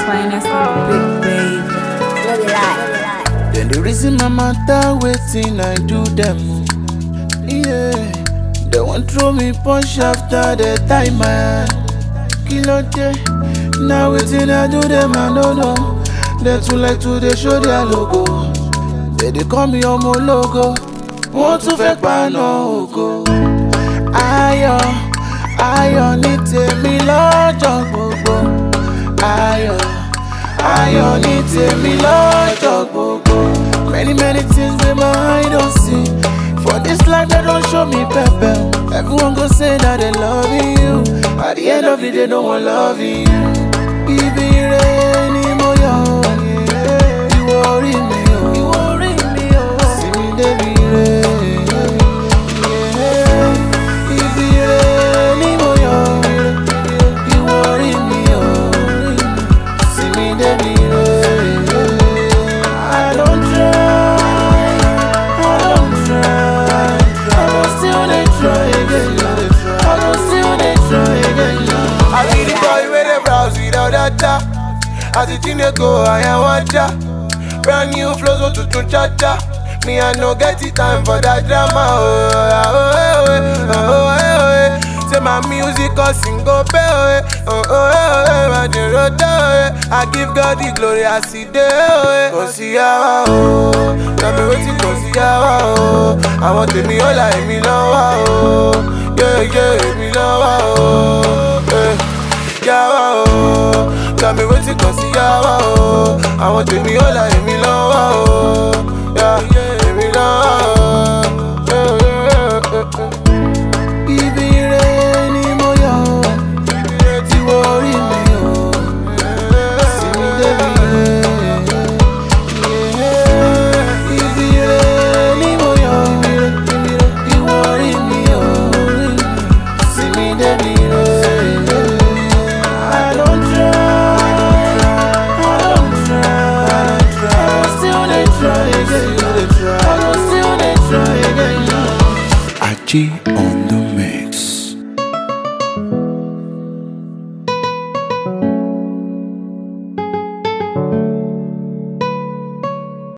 finest and big babe. No be lie. Then the reason my matter waiting, I do them. Yeah, they won't throw me punch after the time, man. Kilo day, now waiting, I do them, I don't know. They too like to they show their logo. They call me on my logo. Want to fake pan no go. Ayọ̀ ní tèmi lọ́jọ́ gbogbo. Ayọ̀ ní tèmi lọ́jọ́ gbogbo. Many things wey my eye don't see. For this life they don't show me pepper. Everyone go say that they love you. At the end of the day, no one love you. Ibi ire ni mo yọ. You worry me, see me débi ire. Ibi ire ni mo yọ. You worry me, see me débi ire. I don't try. I go still dey try again. I be the boy with the browse without data. As the thing they go, I am water. Brand new flows, so to cha-cha. Me, I no get the time for that drama. Say my music or single pay. I give God the glory, I see the see how. Tell me what's it, see how. I want to be all like me now. Yeah, me now. Yeah, tell me what's it, see how. I want to be all like me now. Yeah, me now. Ibi ire ni mo yọ. Ti worry me, see me débi ire. Ibi ire ni mo yọ. Ti worry me, see me débi ire. I don't try. I go still dey try again. I go still dey try again. Aji on